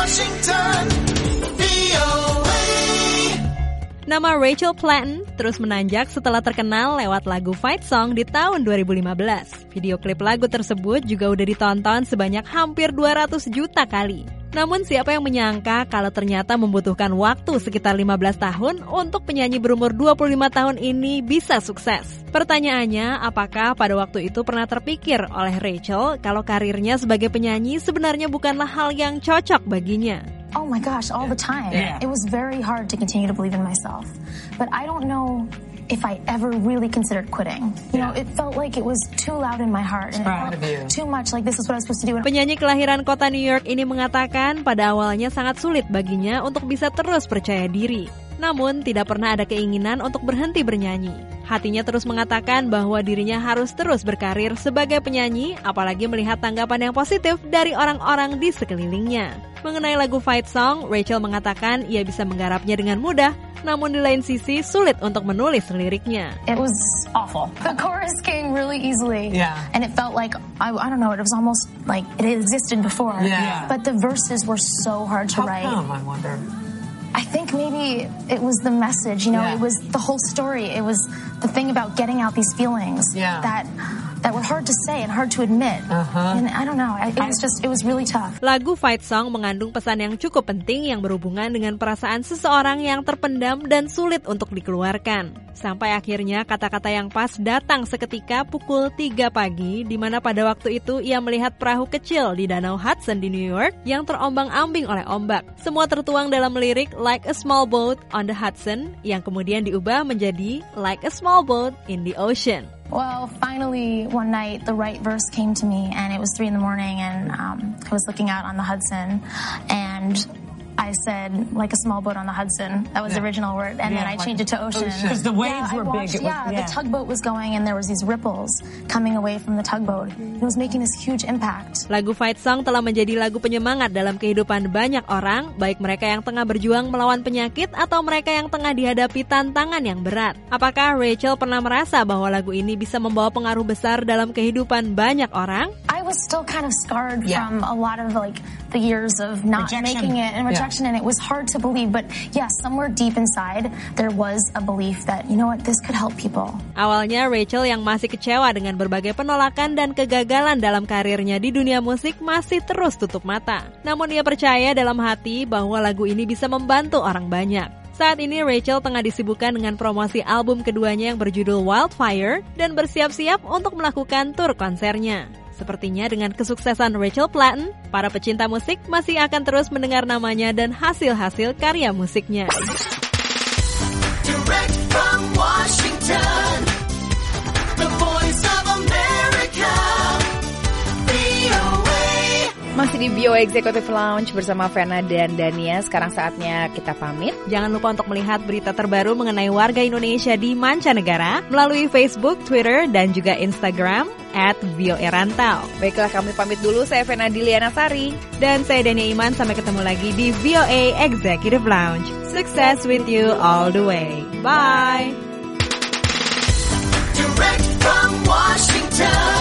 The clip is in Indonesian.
Washington, VOA. Nama Rachel Platten terus menanjak setelah terkenal lewat lagu Fight Song di tahun 2015. Video klip lagu tersebut juga udah ditonton sebanyak hampir 200 juta kali. Namun siapa yang menyangka kalau ternyata membutuhkan waktu sekitar 15 tahun untuk penyanyi berumur 25 tahun ini bisa sukses. Pertanyaannya, apakah pada waktu itu pernah terpikir oleh Rachel kalau karirnya sebagai penyanyi sebenarnya bukanlah hal yang cocok baginya? Oh my gosh, all the time. Yeah. It was very hard to continue to believe in myself. But I don't know if I ever really considered quitting. You know, it felt like it was too loud in my heart. And it felt too much like this is what I was supposed to do. Penyanyi kelahiran kota New York ini mengatakan pada awalnya sangat sulit baginya untuk bisa terus percaya diri. Namun tidak pernah ada keinginan untuk berhenti bernyanyi. Hatinya terus mengatakan bahwa dirinya harus terus berkarir sebagai penyanyi, apalagi melihat tanggapan yang positif dari orang-orang di sekelilingnya. Mengenai lagu Fight Song, Rachel mengatakan ia bisa menggarapnya dengan mudah, namun di lain sisi sulit untuk menulis liriknya. It was awful. The chorus came really easily. Yeah. And it felt like, I don't know, it was almost like it existed before. Yeah. But the verses were so hard to write. How come, I wonder? I think maybe it was the message, you know, It was the whole story. It was the thing about getting out these feelings that were hard to say and hard to admit. And I don't know, it was really tough. Lagu Fight Song mengandung pesan yang cukup penting yang berhubungan dengan perasaan seseorang yang terpendam dan sulit untuk dikeluarkan. Sampai akhirnya kata-kata yang pas datang seketika pukul 3 pagi, di mana pada waktu itu ia melihat perahu kecil di Danau Hudson di New York yang terombang-ambing oleh ombak. Semua tertuang dalam lirik Like a Small Boat on the Hudson yang kemudian diubah menjadi Like a Small Boat in the Ocean. Well, finally, one night, the right verse came to me, and it was 3 a.m, and I was looking out on the Hudson, and I said, like a small boat on the Hudson. That was the original word, and then I changed it to ocean. Because the waves were big. The tugboat was going, and there was these ripples coming away from the tugboat. It was making this huge impact. Lagu Fight Song telah menjadi lagu penyemangat dalam kehidupan banyak orang, baik mereka yang tengah berjuang melawan penyakit atau mereka yang tengah dihadapi tantangan yang berat. Apakah Rachel pernah merasa bahwa lagu ini bisa membawa pengaruh besar dalam kehidupan banyak orang? I was still kind of scarred from a lot of the years of not making it and rejection, and it was hard to believe. But somewhere deep inside there was a belief that, you know what, this could help people. Awalnya Rachel yang masih kecewa dengan berbagai penolakan dan kegagalan dalam karirnya di dunia musik masih terus tutup mata. Namun ia percaya dalam hati bahwa lagu ini bisa membantu orang banyak. Saat ini Rachel tengah disibukkan dengan promosi album keduanya yang berjudul Wildfire dan bersiap-siap untuk melakukan tur konsernya. Sepertinya dengan kesuksesan Rachel Platten, para pecinta musik masih akan terus mendengar namanya dan hasil-hasil karya musiknya. Direct from Washington, the voice of America, VOA. Masih di VOA Executive Lounge bersama Vena dan Dania. Sekarang saatnya kita pamit. Jangan lupa untuk melihat berita terbaru mengenai warga Indonesia di mancanegara melalui Facebook, Twitter, dan juga Instagram @VOA_Rantau. Baiklah, kami pamit dulu. Saya Vena Diliana Sari. Dan saya Dania Iman. Sampai ketemu lagi di VOA Executive Lounge. Success with you all the way. Bye. Direct from Washington.